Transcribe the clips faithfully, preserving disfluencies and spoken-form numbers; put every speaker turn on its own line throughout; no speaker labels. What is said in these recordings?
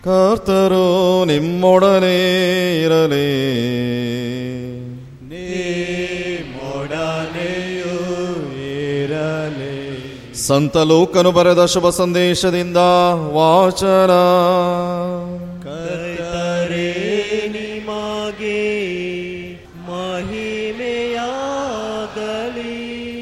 ಕರ್ತರು ನಿಮ್ಮೊಡನೆ ಇರಲಿ.
ನಿಮ್ಮೊಡನೆಯೂ ಇರಲಿ.
ಸಂತ ಲೂಕನು ಬರೆದ ಶುಭ ಸಂದೇಶದಿಂದ ವಾಚನ.
ಕರ್ತರೇ ನಿಮಗೆ ಮಹಿಮೆಯಾಗಲಿ.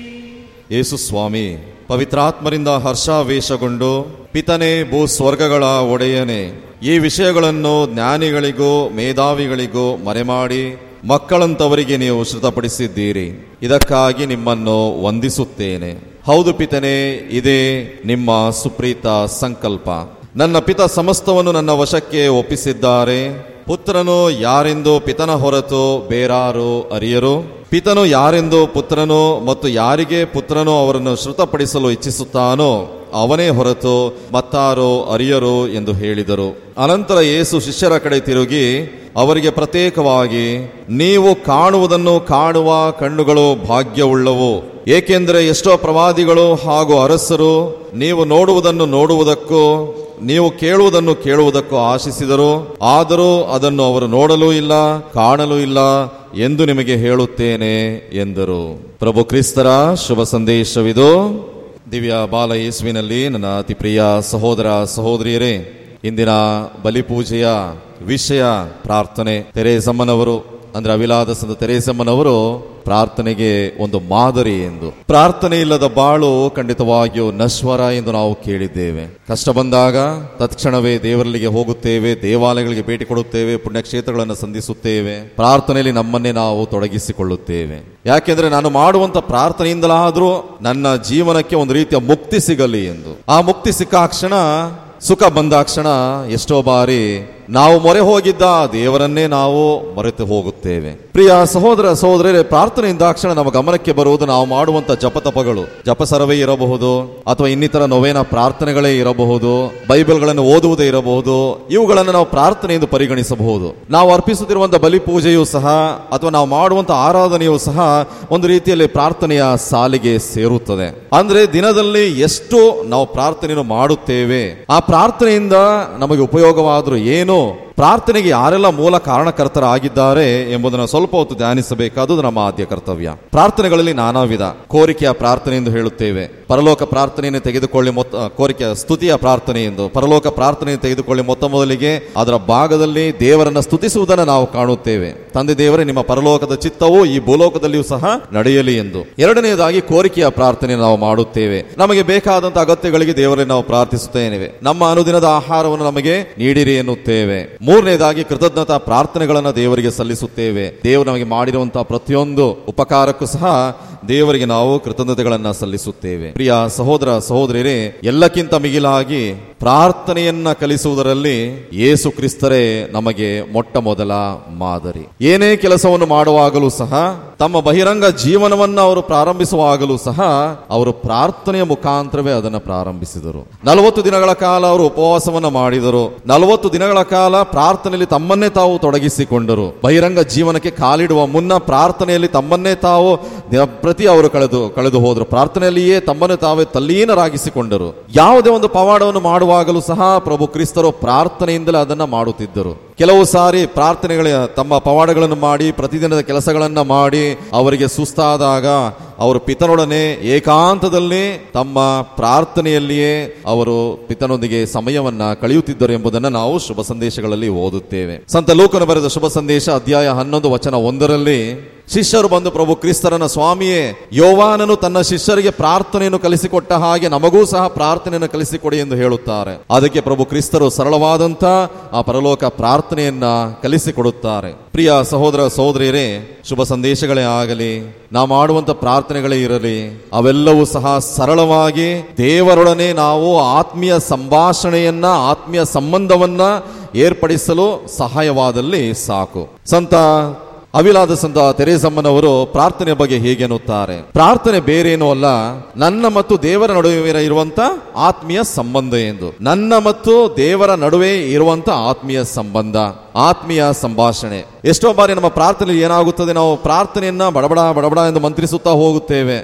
ಯೇಸು ಸ್ವಾಮಿ ಪವಿತ್ರಾತ್ಮರಿಂದ ಹರ್ಷಾವೇಶಗೊಂಡು, ಪಿತನೇ ಭೂಸ್ವರ್ಗಗಳ ಒಡೆಯನೇ, ಈ ವಿಷಯಗಳನ್ನು ಜ್ಞಾನಿಗಳಿಗೂ ಮೇಧಾವಿಗಳಿಗೂ ಮರೆಮಾಡಿ ಮಕ್ಕಳಂತವರಿಗೆ ನೀವು ಶ್ರುತಪಡಿಸಿದ್ದೀರಿ. ಇದಕ್ಕಾಗಿ ನಿಮ್ಮನ್ನು ವಂದಿಸುತ್ತೇನೆ. ಹೌದು ಪಿತನೇ, ಇದೇ ನಿಮ್ಮ ಸುಪ್ರೀತ ಸಂಕಲ್ಪ. ನನ್ನ ಪಿತ ಸಮಸ್ತವನ್ನು ನನ್ನ ವಶಕ್ಕೆ ಒಪ್ಪಿಸಿದ್ದಾರೆ. ಪುತ್ರನು ಯಾರೆಂದು ಪಿತನ ಹೊರತು ಬೇರಾರು ಅರಿಯರು. ಪಿತನು ಯಾರೆಂದು ಪುತ್ರನು ಮತ್ತು ಯಾರಿಗೆ ಪುತ್ರನು ಅವರನ್ನು ಶ್ರುತಪಡಿಸಲು ಇಚ್ಛಿಸುತ್ತಾನೋ ಅವನೇ ಹೊರತು ಮತ್ತಾರೋ ಅರಿಯರು ಎಂದು ಹೇಳಿದರು. ಅನಂತರ ಯೇಸು ಶಿಷ್ಯರ ಕಡೆ ತಿರುಗಿ ಅವರಿಗೆ ಪ್ರತ್ಯೇಕವಾಗಿ, ನೀವು ಕಾಣುವುದನ್ನು ಕಾಣುವ ಕಣ್ಣುಗಳು ಭಾಗ್ಯವುಳ್ಳವು. ಏಕೆಂದರೆ ಎಷ್ಟೋ ಪ್ರವಾದಿಗಳು ಹಾಗೂ ಅರಸರು ನೀವು ನೋಡುವುದನ್ನು ನೋಡುವುದಕ್ಕೂ ನೀವು ಕೇಳುವುದನ್ನು ಕೇಳುವುದಕ್ಕೂ ಆಶಿಸಿದರು, ಆದರೂ ಅದನ್ನು ಅವರು ನೋಡಲೂ ಇಲ್ಲ, ಕಾಣಲೂ ಇಲ್ಲ ಎಂದು ನಿಮಗೆ ಹೇಳುತ್ತೇನೆ ಎಂದರು. ಪ್ರಭು ಕ್ರಿಸ್ತರ ಶುಭ ಸಂದೇಶವಿದು. ದಿವ್ಯ ಬಾಲ ಯೇಸುವಿನಲ್ಲಿ ನನ್ನ ಅತಿ ಪ್ರಿಯ ಸಹೋದರ ಸಹೋದರಿಯರೇ, ಇಂದಿನ ಬಲಿಪೂಜೆಯ ವಿಷಯ ಪ್ರಾರ್ಥನೆ. ತೆರೇಸಮ್ಮನವರು ಅಂದ್ರೆ ಅವಿಲಾದ ಸಂತ ತೆರೇಸಮ್ಮನವರು ಪ್ರಾರ್ಥನೆಗೆ ಒಂದು ಮಾದರಿ ಎಂದು. ಪ್ರಾರ್ಥನೆ ಇಲ್ಲದ ಬಾಳು ಖಂಡಿತವಾಗಿಯೂ ನಶ್ವರ ಎಂದು ನಾವು ಕೇಳಿದ್ದೇವೆ. ಕಷ್ಟ ಬಂದಾಗ ತತ್ಕ್ಷಣವೇ ದೇವರಲ್ಲಿಗೆ ಹೋಗುತ್ತೇವೆ, ದೇವಾಲಯಗಳಿಗೆ ಭೇಟಿ ಕೊಡುತ್ತೇವೆ, ಪುಣ್ಯಕ್ಷೇತ್ರಗಳನ್ನು ಸಂಧಿಸುತ್ತೇವೆ, ಪ್ರಾರ್ಥನೆಯಲ್ಲಿ ನಮ್ಮನ್ನೇ ನಾವು ತೊಡಗಿಸಿಕೊಳ್ಳುತ್ತೇವೆ. ಯಾಕೆಂದ್ರೆ ನಾನು ಮಾಡುವಂತ ಪ್ರಾರ್ಥನೆಯಿಂದಲಾದ್ರೂ ನನ್ನ ಜೀವನಕ್ಕೆ ಒಂದು ರೀತಿಯ ಮುಕ್ತಿ ಸಿಗಲಿ ಎಂದು. ಆ ಮುಕ್ತಿ ಸಿಕ್ಕಾಕ್ಷಣ, ಸುಖ ಬಂದಾಕ್ಷಣ ಎಷ್ಟೋ ಬಾರಿ ನಾವು ಮೊರೆ ಹೋಗಿದ್ದ ದೇವರನ್ನೇ ನಾವು ಮರೆತು ಹೋಗುತ್ತೇವೆ. ಪ್ರಿಯ ಸಹೋದರ ಸಹೋದರರೇ, ಪ್ರಾರ್ಥನೆಯಿಂದಾಕ್ಷಣ ನಮ್ಮ ಗಮನಕ್ಕೆ ಬರುವುದು ನಾವು ಮಾಡುವಂತ ಜಪತಪಗಳು. ಜಪಸರವೇ ಇರಬಹುದು, ಅಥವಾ ಇನ್ನಿತರ ನೋವೇನ ಪ್ರಾರ್ಥನೆಗಳೇ ಇರಬಹುದು, ಬೈಬಲ್ಗಳನ್ನು ಓದುವುದೇ ಇರಬಹುದು. ಇವುಗಳನ್ನು ನಾವು ಪ್ರಾರ್ಥನೆ ಎಂದು ಪರಿಗಣಿಸಬಹುದು. ನಾವು ಅರ್ಪಿಸುತ್ತಿರುವಂತಹ ಬಲಿ ಪೂಜೆಯೂ ಸಹ ಅಥವಾ ನಾವು ಮಾಡುವಂತಹ ಆರಾಧನೆಯೂ ಸಹ ಒಂದು ರೀತಿಯಲ್ಲಿ ಪ್ರಾರ್ಥನೆಯ ಸಾಲಿಗೆ ಸೇರುತ್ತದೆ. ಅಂದ್ರೆ ದಿನದಲ್ಲಿ ಎಷ್ಟು ನಾವು ಪ್ರಾರ್ಥನೆಯನ್ನು ಮಾಡುತ್ತೇವೆ, ಆ ಪ್ರಾರ್ಥನೆಯಿಂದ ನಮಗೆ ಉಪಯೋಗವಾದರೂ ಏನು, ಪ್ರಾರ್ಥನೆಗೆ ಯಾರೆಲ್ಲ ಮೂಲ ಕಾರಣಕರ್ತರಾಗಿದ್ದಾರೆ ಎಂಬುದನ್ನು ಸ್ವಲ್ಪ ಹೊತ್ತು ಧ್ಯಾನಿಸಬೇಕಾದುದು ನಮ್ಮ ಆದ್ಯ ಕರ್ತವ್ಯ. ಪ್ರಾರ್ಥನೆಗಳಲ್ಲಿ ನಾನಾ ವಿಧ. ಕೋರಿಕೆಯ ಪ್ರಾರ್ಥನೆ ಎಂದು ಹೇಳುತ್ತೇವೆ, ಪರಲೋಕ ಪ್ರಾರ್ಥನೆಯನ್ನು ತೆಗೆದುಕೊಳ್ಳಿ ಮೊತ್ತ ಕೋರಿಕೆಯ ಸ್ತುತಿಯ ಪ್ರಾರ್ಥನೆ ಎಂದು. ಪರಲೋಕ ಪ್ರಾರ್ಥನೆಯನ್ನು ತೆಗೆದುಕೊಳ್ಳಿ ಮೊತ್ತ ಮೊದಲಿಗೆ ಅದರ ಭಾಗದಲ್ಲಿ ದೇವರನ್ನ ಸ್ತುತಿಸುವುದನ್ನು ನಾವು ಕಾಣುತ್ತೇವೆ. ತಂದೆ ದೇವರೇ, ನಿಮ್ಮ ಪರಲೋಕದ ಚಿತ್ತವು ಈ ಭೂಲೋಕದಲ್ಲಿಯೂ ಸಹ ನಡೆಯಲಿ ಎಂದು. ಎರಡನೆಯದಾಗಿ ಕೋರಿಕೆಯ ಪ್ರಾರ್ಥನೆ ನಾವು ಮಾಡುತ್ತೇವೆ. ನಮಗೆ ಬೇಕಾದಂತಹ ಅಗತ್ಯಗಳಿಗೆ ದೇವರನ್ನು ನಾವು ಪ್ರಾರ್ಥಿಸುತ್ತೇವೆ. ನಮ್ಮ ಅನುದಿನದ ಆಹಾರವನ್ನು ನಮಗೆ ನೀಡಿರಿ ಎನ್ನುತ್ತೇವೆ. ಮೂರನೇದಾಗಿ ಕೃತಜ್ಞತಾ ಪ್ರಾರ್ಥನೆಗಳನ್ನು ದೇವರಿಗೆ ಸಲ್ಲಿಸುತ್ತೇವೆ. ದೇವರು ನಮಗೆ ಮಾಡಿರುವಂತಹ ಪ್ರತಿಯೊಂದು ಉಪಕಾರಕ್ಕೂ ಸಹ ದೇವರಿಗೆ ನಾವು ಕೃತಜ್ಞತೆಗಳನ್ನ ಸಲ್ಲಿಸುತ್ತೇವೆ. ಪ್ರಿಯ ಸಹೋದರ ಸಹೋದರಿಯರೇ, ಎಲ್ಲಕ್ಕಿಂತ ಮಿಗಿಲಾಗಿ ಪ್ರಾರ್ಥನೆಯನ್ನ ಕಲಿಸುವುದರಲ್ಲಿ ಯೇಸು ಕ್ರಿಸ್ತರೇ ನಮಗೆ ಮೊಟ್ಟ ಮೊದಲ ಮಾದರಿ. ಏನೇ ಕೆಲಸವನ್ನು ಮಾಡುವಾಗಲೂ ಸಹ, ತಮ್ಮ ಬಹಿರಂಗ ಜೀವನವನ್ನು ಅವರು ಪ್ರಾರಂಭಿಸುವಾಗಲೂ ಸಹ ಅವರು ಪ್ರಾರ್ಥನೆಯ ಮುಖಾಂತರವೇ ಅದನ್ನು ಪ್ರಾರಂಭಿಸಿದರು. ನಲವತ್ತು ದಿನಗಳ ಕಾಲ ಅವರು ಉಪವಾಸವನ್ನ ಮಾಡಿದರು. ನಲವತ್ತು ದಿನಗಳ ಕಾಲ ಪ್ರಾರ್ಥನೆಯಲ್ಲಿ ತಮ್ಮನ್ನೇ ತಾವು ತೊಡಗಿಸಿಕೊಂಡರು. ಬಹಿರಂಗ ಜೀವನಕ್ಕೆ ಕಾಲಿಡುವ ಮುನ್ನ ಪ್ರಾರ್ಥನೆಯಲ್ಲಿ ತಮ್ಮನ್ನೇ ತಾವು ಪ್ರತಿ ಅವರು ಕಳೆದು ಕಳೆದು ಹೋದರು. ಪ್ರಾರ್ಥನೆಯಲ್ಲಿಯೇ ತಮ್ಮನ್ನು ತಾವೇ ತಲ್ಲೀನರಾಗಿಸಿಕೊಂಡರು. ಯಾವುದೇ ಒಂದು ಪವಾಡವನ್ನು ಮಾಡುವಾಗಲೂ ಸಹ ಪ್ರಭು ಕ್ರಿಸ್ತರು ಪ್ರಾರ್ಥನೆಯಿಂದಲೇ ಅದನ್ನ ಮಾಡುತ್ತಿದ್ದರು. ಕೆಲವು ಸಾರಿ ಪ್ರಾರ್ಥನೆಗಳ ತಮ್ಮ ಪವಾಡಗಳನ್ನು ಮಾಡಿ ಪ್ರತಿದಿನದ ಕೆಲಸಗಳನ್ನ ಮಾಡಿ ಅವರಿಗೆ ಸುಸ್ತಾದಾಗ ಅವರು ಪಿತನೊಡನೆ ಏಕಾಂತದಲ್ಲಿ ತಮ್ಮ ಪ್ರಾರ್ಥನೆಯಲ್ಲಿಯೇ ಅವರು ಪಿತನೊಂದಿಗೆ ಸಮಯವನ್ನ ಕಳೆಯುತ್ತಿದ್ದರು ಎಂಬುದನ್ನು ನಾವು ಶುಭ ಸಂದೇಶಗಳಲ್ಲಿ ಓದುತ್ತೇವೆ. ಸಂತ ಲೂಕನು ಬರೆದ ಶುಭ ಸಂದೇಶ ಅಧ್ಯಾಯ ಹನ್ನೊಂದು ವಚನ ಒಂದರಲ್ಲಿ ಶಿಷ್ಯರು ಬಂದು ಪ್ರಭು ಕ್ರಿಸ್ತರನ್ನ, ಸ್ವಾಮಿಯೇ, ಯೋವಾನನು ತನ್ನ ಶಿಷ್ಯರಿಗೆ ಪ್ರಾರ್ಥನೆಯನ್ನು ಕಲಿಸಿಕೊಟ್ಟ ಹಾಗೆ ನಮಗೂ ಸಹ ಪ್ರಾರ್ಥನೆಯನ್ನು ಕಲಿಸಿಕೊಡಿ ಎಂದು ಹೇಳುತ್ತಾರೆ. ಅದಕ್ಕೆ ಪ್ರಭು ಕ್ರಿಸ್ತರು ಸರಳವಾದಂತ ಆ ಪರಲೋಕ ಪ್ರಾರ್ಥನೆಯನ್ನ ಕಲಿಸಿಕೊಡುತ್ತಾರೆ. ಪ್ರಿಯ ಸಹೋದರ ಸಹೋದರಿಯರೇ, ಶುಭ ಸಂದೇಶಗಳೇ ಆಗಲಿ, ನಾವು ಮಾಡುವಂತ ಪ್ರಾರ್ಥನೆಗಳೇ ಇರಲಿ, ಅವೆಲ್ಲವೂ ಸಹ ಸರಳವಾಗಿ ದೇವರೊಡನೆ ನಾವು ಆತ್ಮೀಯ ಸಂಭಾಷಣೆಯನ್ನ, ಆತ್ಮೀಯ ಸಂಬಂಧವನ್ನ ಏರ್ಪಡಿಸಲು ಸಹಾಯವಾದಲ್ಲಿ ಸಾಕು. ಸಂತ ಅವಿಲಾದ ಸಂತ ತೆರೇಸಮ್ಮನವರು ಪ್ರಾರ್ಥನೆ ಬಗ್ಗೆ ಹೇಗೆ ಅನ್ನುತ್ತಾರೆ? ಪ್ರಾರ್ಥನೆ ಬೇರೇನೂ ಅಲ್ಲ, ನನ್ನ ಮತ್ತು ದೇವರ ನಡುವೆ ಇರುವಂತ ಆತ್ಮೀಯ ಸಂಬಂಧ ಎಂದು. ನನ್ನ ಮತ್ತು ದೇವರ ನಡುವೆ ಇರುವಂತ ಆತ್ಮೀಯ ಸಂಬಂಧ, ಆತ್ಮೀಯ ಸಂಭಾಷಣೆ. ಎಷ್ಟೋ ಬಾರಿ ನಮ್ಮ ಪ್ರಾರ್ಥನೆ ಏನಾಗುತ್ತದೆ, ನಾವು ಪ್ರಾರ್ಥನೆಯನ್ನ ಬಡಬಡ ಬಡಬಡ ಎಂದು ಮಂತ್ರಿಸುತ್ತಾ ಹೋಗುತ್ತೇವೆ.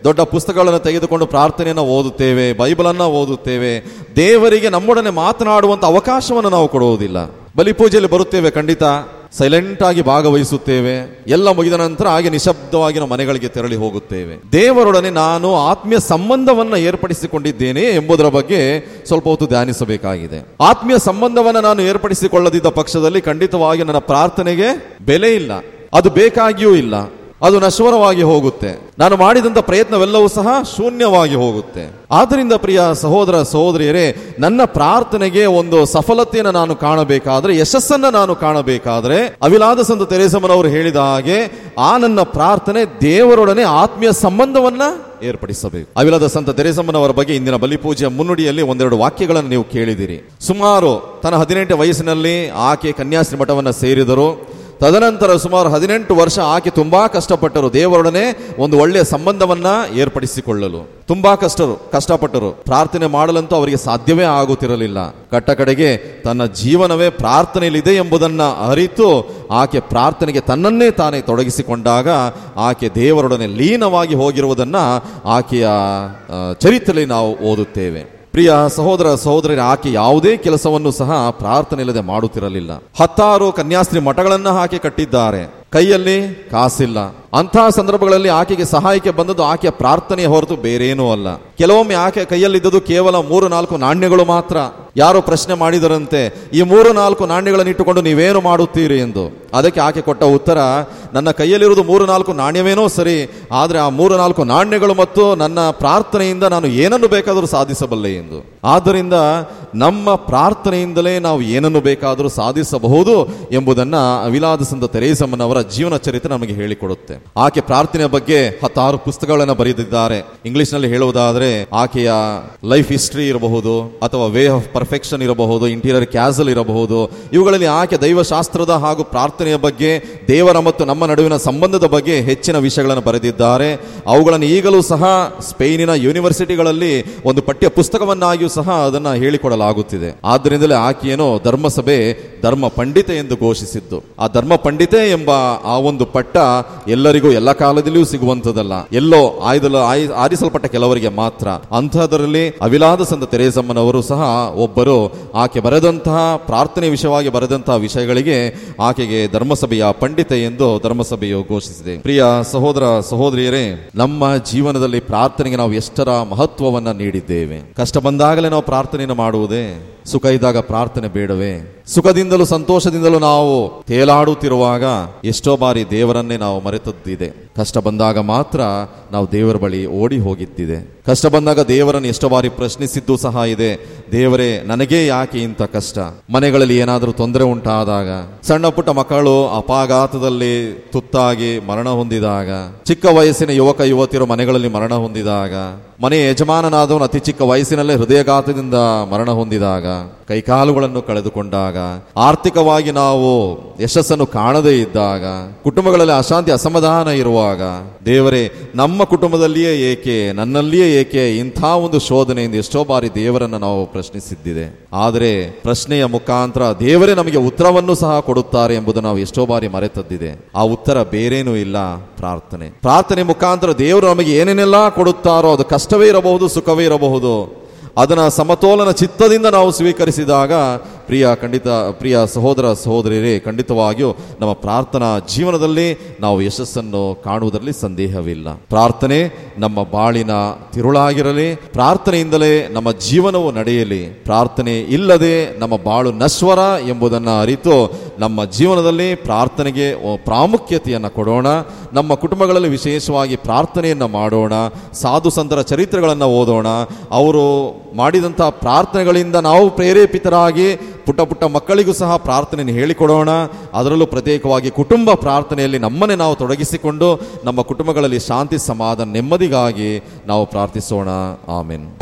ದೊಡ್ಡ ಪುಸ್ತಕಗಳನ್ನು ತೆಗೆದುಕೊಂಡು ಪ್ರಾರ್ಥನೆಯನ್ನು ಓದುತ್ತೇವೆ, ಬೈಬಲನ್ನು ಓದುತ್ತೇವೆ. ದೇವರಿಗೆ ನಮ್ಮೊಡನೆ ಮಾತನಾಡುವಂಥ ಅವಕಾಶವನ್ನು ನಾವು ಕೊಡುವುದಿಲ್ಲ. ಬಲಿಪೂಜೆಯಲ್ಲಿ ಬರುತ್ತೇವೆ, ಖಂಡಿತ ಸೈಲೆಂಟ್ ಆಗಿ ಭಾಗವಹಿಸುತ್ತೇವೆ. ಎಲ್ಲ ಮುಗಿದ ನಂತರ ಹಾಗೆ ನಿಶಬ್ದವಾಗಿ ನಾವು ಮನೆಗಳಿಗೆ ತೆರಳಿ ಹೋಗುತ್ತೇವೆ. ದೇವರೊಡನೆ ನಾನು ಆತ್ಮೀಯ ಸಂಬಂಧವನ್ನು ಏರ್ಪಡಿಸಿಕೊಂಡಿದ್ದೇನೆ ಎಂಬುದರ ಬಗ್ಗೆ ಸ್ವಲ್ಪ ಹೊತ್ತು ಧ್ಯಾನಿಸಬೇಕಾಗಿದೆ. ಆತ್ಮೀಯ ಸಂಬಂಧವನ್ನು ನಾನು ಏರ್ಪಡಿಸಿಕೊಳ್ಳದಿದ್ದ ಪಕ್ಷದಲ್ಲಿ ಖಂಡಿತವಾಗಿ ನನ್ನ ಪ್ರಾರ್ಥನೆಗೆ ಬೆಲೆ ಇಲ್ಲ, ಅದು ಬೇಕಾಗಿಯೂ ಇಲ್ಲ, ಅದು ನಶ್ವರವಾಗಿ ಹೋಗುತ್ತೆ. ನಾನು ಮಾಡಿದಂಥ ಪ್ರಯತ್ನವೆಲ್ಲವೂ ಸಹ ಶೂನ್ಯವಾಗಿ ಹೋಗುತ್ತೆ. ಆದ್ದರಿಂದ ಪ್ರಿಯ ಸಹೋದರ ಸಹೋದರಿಯರೇ, ನನ್ನ ಪ್ರಾರ್ಥನೆಗೆ ಒಂದು ಸಫಲತೆಯನ್ನು ನಾನು ಕಾಣಬೇಕಾದ್ರೆ, ಯಶಸ್ಸನ್ನು ನಾನು ಕಾಣಬೇಕಾದ್ರೆ, ಅವಿಲಾದ ಸಂತ ತೆರೇಸಮ್ಮನವರು ಹೇಳಿದ ಹಾಗೆ ಆ ನನ್ನ ಪ್ರಾರ್ಥನೆ ದೇವರೊಡನೆ ಆತ್ಮೀಯ ಸಂಬಂಧವನ್ನ ಏರ್ಪಡಿಸಬೇಕು. ಅವಿಲಾದ ಸಂತ ತೆರೇಸಮ್ಮನವರ ಬಗ್ಗೆ ಇಂದಿನ ಬಲಿಪೂಜೆಯ ಮುನ್ನುಡಿಯಲ್ಲಿ ಒಂದೆರಡು ವಾಕ್ಯಗಳನ್ನು ನೀವು ಕೇಳಿದಿರಿ. ಸುಮಾರು ತನ್ನ ಹದಿನೆಂಟು ವಯಸ್ಸಿನಲ್ಲಿ ಆಕೆ ಕನ್ಯಾಶ್ರೀ ಮಠವನ್ನು ಸೇರಿದರು. ತದನಂತರ ಸುಮಾರು ಹದಿನೆಂಟು ವರ್ಷ ಆಕೆ ತುಂಬಾ ಕಷ್ಟಪಟ್ಟರು, ದೇವರೊಡನೆ ಒಂದು ಒಳ್ಳೆಯ ಸಂಬಂಧವನ್ನ ಏರ್ಪಡಿಸಿಕೊಳ್ಳಲು ತುಂಬಾ ಕಷ್ಟರು ಕಷ್ಟಪಟ್ಟರು ಪ್ರಾರ್ಥನೆ ಮಾಡಲಂತೂ ಅವರಿಗೆ ಸಾಧ್ಯವೇ ಆಗುತ್ತಿರಲಿಲ್ಲ. ಕಟ್ಟ ಕಡೆಗೆ ತನ್ನ ಜೀವನವೇ ಪ್ರಾರ್ಥನೆಯಲ್ಲಿದೆ ಎಂಬುದನ್ನ ಅರಿತು ಆಕೆ ಪ್ರಾರ್ಥನೆಗೆ ತನ್ನನ್ನೇ ತಾನೇ ತೊಡಗಿಸಿಕೊಂಡಾಗ ಆಕೆ ದೇವರೊಡನೆ ಲೀನವಾಗಿ ಹೋಗಿರುವುದನ್ನ ಆಕೆಯ ಚರಿತ್ರೆಯಲ್ಲಿ ನಾವು ಓದುತ್ತೇವೆ. ಪ್ರಿಯ ಸಹೋದರ ಸಹೋದರರೇ, ಆಕೆ ಯಾವುದೇ ಕೆಲಸವನ್ನು ಸಹ ಪ್ರಾರ್ಥನೆ ಇಲ್ಲದೆ ಮಾಡುತ್ತಿರಲಿಲ್ಲ. ಹತ್ತಾರು ಕನ್ಯಾಸ್ತ್ರೀ ಮಠಗಳನ್ನು ಆಕೆ ಕಟ್ಟಿದ್ದಾರೆ, ಕೈಯಲ್ಲಿ ಕಾಸಿಲ್ಲ. ಅಂತಹ ಸಂದರ್ಭಗಳಲ್ಲಿ ಆಕೆಗೆ ಸಹಾಯಕ್ಕೆ ಬಂದದ್ದು ಆಕೆಯ ಪ್ರಾರ್ಥನೆಯ ಹೊರತು ಬೇರೇನೂ ಅಲ್ಲ. ಕೆಲವೊಮ್ಮೆ ಆಕೆ ಕೈಯಲ್ಲಿದ್ದದ್ದು ಕೇವಲ ಮೂರು ನಾಲ್ಕು ನಾಣ್ಯಗಳು ಮಾತ್ರ. ಯಾರೋ ಪ್ರಶ್ನೆ ಮಾಡಿದರಂತೆ, ಈ ಮೂರು ನಾಲ್ಕು ನಾಣ್ಯಗಳನ್ನು ಇಟ್ಟುಕೊಂಡು ನೀವೇನು ಮಾಡುತ್ತೀರಿ ಎಂದು. ಅದಕ್ಕೆ ಆಕೆ ಕೊಟ್ಟ ಉತ್ತರ, ನನ್ನ ಕೈಯಲ್ಲಿರುವುದು ಮೂರು ನಾಲ್ಕು ನಾಣ್ಯವೇನೋ ಸರಿ, ಆದರೆ ಆ ಮೂರು ನಾಲ್ಕು ನಾಣ್ಯಗಳು ಮತ್ತು ನನ್ನ ಪ್ರಾರ್ಥನೆಯಿಂದ ನಾನು ಏನನ್ನು ಬೇಕಾದರೂ ಸಾಧಿಸಬಲ್ಲೆ ಎಂದು. ಆದ್ದರಿಂದ ನಮ್ಮ ಪ್ರಾರ್ಥನೆಯಿಂದಲೇ ನಾವು ಏನನ್ನು ಬೇಕಾದರೂ ಸಾಧಿಸಬಹುದು ಎಂಬುದನ್ನು ಅವಿಲಾದ ಸಂತ ತೆರೇಸಮ್ಮನವರ ಜೀವನ ಚರಿತ್ರೆ ನಮಗೆ ಹೇಳಿಕೊಡುತ್ತೆ. ಆಕೆ ಪ್ರಾರ್ಥನೆಯ ಬಗ್ಗೆ ಹತ್ತಾರು ಪುಸ್ತಕಗಳನ್ನು ಬರೆದಿದ್ದಾರೆ. ಇಂಗ್ಲಿಷ್ ನಲ್ಲಿ ಹೇಳುವುದಾದರೆ ಆಕೆಯ ಲೈಫ್ ಹಿಸ್ಟ್ರಿ ಇರಬಹುದು, ಅಥವಾ ವೇ ಆಫ್ ಪರ್ಫೆಕ್ಷನ್ ಇರಬಹುದು, ಇಂಟೀರಿಯರ್ ಕ್ಯಾಸಲ್ ಇರಬಹುದು. ಇವುಗಳಲ್ಲಿ ಆಕೆ ದೈವಶಾಸ್ತ್ರದ ಹಾಗೂ ಪ್ರಾರ್ಥನೆಯ ಬಗ್ಗೆ, ದೇವರ ಮತ್ತು ನಮ್ಮ ನಡುವಿನ ಸಂಬಂಧದ ಬಗ್ಗೆ ಹೆಚ್ಚಿನ ವಿಷಯಗಳನ್ನು ಬರೆದಿದ್ದಾರೆ. ಅವುಗಳನ್ನು ಈಗಲೂ ಸಹ ಸ್ಪೇನಿನ ಯೂನಿವರ್ಸಿಟಿಗಳಲ್ಲಿ ಒಂದು ಪಠ್ಯ ಪುಸ್ತಕವನ್ನಾಗಿಯೂ ಸಹ ಅದನ್ನು ಹೇಳಿಕೊಡಲಾಗುತ್ತಿದೆ. ಆದ್ದರಿಂದಲೇ ಆಕೆಯನ್ನು ಧರ್ಮಸಭೆ ಧರ್ಮ ಪಂಡಿತೆ ಎಂದು ಘೋಷಿಸಿದ್ದು. ಆ ಧರ್ಮ ಪಂಡಿತೆ ಎಂಬ ಆ ಒಂದು ಪಟ್ಟ ಎಲ್ಲರಿಗೂ ಎಲ್ಲ ಕಾಲದಲ್ಲಿಯೂ ಸಿಗುವಂಥದ್ದಲ್ಲ, ಎಲ್ಲೋ ಆಯ್ದಲು ಆರಿಸಲ್ಪಟ್ಟ ಕೆಲವರಿಗೆ ಮಾತ್ರ. ಅಂಥದ್ರಲ್ಲಿ ಅವಿಲಾದ ಸಂತ ತೆರೇಸಮ್ಮನವರು ಸಹ ಒಬ್ಬರು. ಆಕೆ ಬರೆದಂತಹ ಪ್ರಾರ್ಥನೆ ವಿಷಯವಾಗಿ ಬರೆದಂತಹ ವಿಷಯಗಳಿಗೆ ಆಕೆಗೆ ಧರ್ಮಸಭೆಯ ಪಂಡಿತೆ ಎಂದು ಧರ್ಮಸಭೆಯು ಘೋಷಿಸಿದೆ. ಪ್ರಿಯ ಸಹೋದರ ಸಹೋದರಿಯರೇ, ನಮ್ಮ ಜೀವನದಲ್ಲಿ ಪ್ರಾರ್ಥನೆಗೆ ನಾವು ಎಷ್ಟರ ಮಹತ್ವವನ್ನ ನೀಡಿದ್ದೇವೆ. ಕಷ್ಟ ಬಂದಾಗಲೇ ನಾವು ಪ್ರಾರ್ಥನೆಯನ್ನು ಮಾಡುವುದೇ? ಸುಖ ಇದ್ದಾಗ ಪ್ರಾರ್ಥನೆ ಬೇಡವೇ? ಸುಖದಿಂದಲೂ ಸಂತೋಷದಿಂದಲೂ ನಾವು ತೇಲಾಡುತ್ತಿರುವಾಗ ಎಷ್ಟೋ ಬಾರಿ ದೇವರನ್ನೇ ನಾವು ಮರೆತದ್ದಿದೆ. ಕಷ್ಟ ಬಂದಾಗ ಮಾತ್ರ ನಾವು ದೇವರ ಬಳಿ ಓಡಿ ಹೋಗಿದ್ದಿದೆ. ಕಷ್ಟ ಬಂದಾಗ ದೇವರನ್ನು ಎಷ್ಟೋ ಬಾರಿ ಪ್ರಶ್ನಿಸಿದ್ದು ಸಹ ಇದೆ. ದೇವರೇ, ನನಗೇ ಯಾಕೆ ಇಂಥ ಕಷ್ಟ? ಮನೆಗಳಲ್ಲಿ ಏನಾದರೂ ತೊಂದರೆ ಉಂಟಾದಾಗ, ಸಣ್ಣ ಪುಟ್ಟ ಮಕ್ಕಳು ಅಪಘಾತದಲ್ಲಿ ತುತ್ತಾಗಿ ಮರಣ ಹೊಂದಿದಾಗ, ಚಿಕ್ಕ ವಯಸ್ಸಿನ ಯುವಕ ಯುವತಿಯರು ಮನೆಗಳಲ್ಲಿ ಮರಣ ಹೊಂದಿದಾಗ, ಮನೆಯ ಯಜಮಾನನಾದವನು ಅತಿ ಚಿಕ್ಕ ವಯಸ್ಸಿನಲ್ಲೇ ಹೃದಯಾಘಾತದಿಂದ ಮರಣ ಹೊಂದಿದಾಗ, ಕೈಕಾಲುಗಳನ್ನು ಕಳೆದುಕೊಂಡಾಗ, ಆರ್ಥಿಕವಾಗಿ ನಾವು ಯಶಸ್ಸನ್ನು ಕಾಣದೇ ಇದ್ದಾಗ, ಕುಟುಂಬಗಳಲ್ಲಿ ಅಶಾಂತಿ ಅಸಮಾಧಾನ ಇರುವಾಗ, ದೇವರೇ, ನಮ್ಮ ಕುಟುಂಬದಲ್ಲಿಯೇ ಏಕೆ, ನನ್ನಲ್ಲಿಯೇ ಏಕೆ ಇಂಥ ಒಂದು ಶೋಧನೆಯಿಂದ ಎಷ್ಟೋ ಬಾರಿ ದೇವರನ್ನು ನಾವು ಪ್ರಶ್ನಿಸಿದ್ದಿದೆ. ಆದರೆ ಪ್ರಶ್ನೆಯ ಮುಖಾಂತರ ದೇವರೇ ನಮಗೆ ಉತ್ತರವನ್ನು ಸಹ ಕೊಡುತ್ತಾರೆ ಎಂಬುದನ್ನು ನಾವು ಎಷ್ಟೋ ಬಾರಿ ಮರೆತದ್ದಿದೆ. ಆ ಉತ್ತರ ಬೇರೇನೂ ಇಲ್ಲ, ಪ್ರಾರ್ಥನೆ. ಪ್ರಾರ್ಥನೆ ಮುಖಾಂತರ ದೇವರು ನಮಗೆ ಏನೇನೆಲ್ಲ ಕೊಡುತ್ತಾರೋ, ಅದು ಕಷ್ಟವೇ ಇರಬಹುದು, ಸುಖವೇ ಇರಬಹುದು, ಅದನ್ನು ಸಮತೋಲನ ಚಿತ್ತದಿಂದ ನಾವು ಸ್ವೀಕರಿಸಿದಾಗ ಪ್ರಿಯ ಖಂಡಿತ ಪ್ರಿಯ ಸಹೋದರ ಸಹೋದರಿಯರೇ, ಖಂಡಿತವಾಗಿಯೂ ನಮ್ಮ ಪ್ರಾರ್ಥನಾ ಜೀವನದಲ್ಲಿ ನಾವು ಯಶಸ್ಸನ್ನು ಕಾಣುವುದರಲ್ಲಿ ಸಂದೇಹವಿಲ್ಲ. ಪ್ರಾರ್ಥನೆ ನಮ್ಮ ಬಾಳಿನ ತಿರುಳಾಗಿರಲಿ, ಪ್ರಾರ್ಥನೆಯಿಂದಲೇ ನಮ್ಮ ಜೀವನವು ನಡೆಯಲಿ. ಪ್ರಾರ್ಥನೆ ಇಲ್ಲದೆ ನಮ್ಮ ಬಾಳು ನಶ್ವರ ಎಂಬುದನ್ನು ಅರಿತು ನಮ್ಮ ಜೀವನದಲ್ಲಿ ಪ್ರಾರ್ಥನೆಗೆ ಪ್ರಾಮುಖ್ಯತೆಯನ್ನು ಕೊಡೋಣ. ನಮ್ಮ ಕುಟುಂಬಗಳಲ್ಲಿ ವಿಶೇಷವಾಗಿ ಪ್ರಾರ್ಥನೆಯನ್ನು ಮಾಡೋಣ. ಸಾಧು ಸಂತರ ಚರಿತ್ರೆಗಳನ್ನು ಓದೋಣ. ಅವರು ಮಾಡಿದಂಥ ಪ್ರಾರ್ಥನೆಗಳಿಂದ ನಾವು ಪ್ರೇರೇಪಿತರಾಗಿ ಪುಟ್ಟ ಪುಟ್ಟ ಮಕ್ಕಳಿಗೂ ಸಹ ಪ್ರಾರ್ಥನೆಯನ್ನು ಹೇಳಿಕೊಡೋಣ. ಅದರಲ್ಲೂ ಪ್ರತ್ಯೇಕವಾಗಿ ಕುಟುಂಬ ಪ್ರಾರ್ಥನೆಯಲ್ಲಿ ನಮ್ಮನ್ನೇ ನಾವು ತೊಡಗಿಸಿಕೊಂಡು ನಮ್ಮ ಕುಟುಂಬಗಳಲ್ಲಿ ಶಾಂತಿ, ಸಮಾಧಾನ, ನೆಮ್ಮದಿಗಾಗಿ ನಾವು ಪ್ರಾರ್ಥಿಸೋಣ. ಆಮೆನ್.